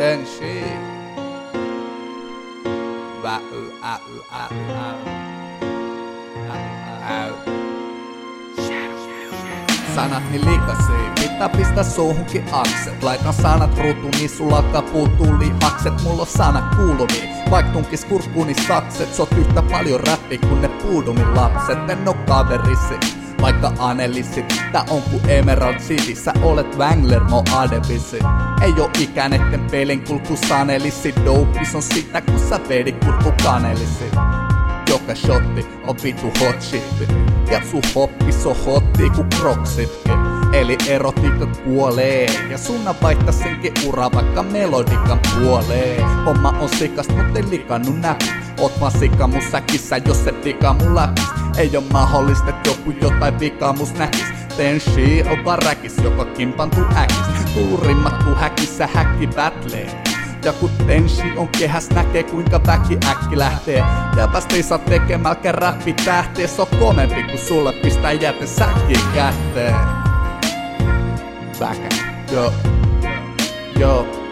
Tenshi. Sanat niin likasii, pitää pistää suuhunkin akset. Laitan sanat ruutuun, niin sulla alkaa puuttuu lihakset. Mulla on sanat kuulumia, vaik tunkis kurkkuuni sakset. Sot yhtä paljon räppi kuin ne puudumin lapset. En oo kaverisi, vaikka anelisit. Tää on ku Emerald City, sä olet Wangler, mo Adevisi. Ei oo ikään etten pelin kulku sanelisi. Dopis on sitä kun sä vedit kurkku kanelisi. Joka shotti on vitu hot shitti. Ja sun hoppis on hotti ku kroksitkin. Eli erotiikka kuolee. Ja sunna vaihtaa senkin ura vaikka melodikan puoleen. Homma on sikas mut ei likannu näky. Oot vaan sika mun säkissä jos et digaa mun läpis. Ei oo mahdollista et joku jotain vikaa mus näkis. Tenshi on vaan räkis joka kimpantuu äkis. Tullu rimmattuu häkissä häkki battlee. Ja kun Tenshi on kehäs näkee kuinka väki äkki lähtee. Ja vasta ei saa tekemälkään räppi tähtee. Se on komempi kun sulle pistää jäte säkkiin kätteen. Väkä, joo, joo.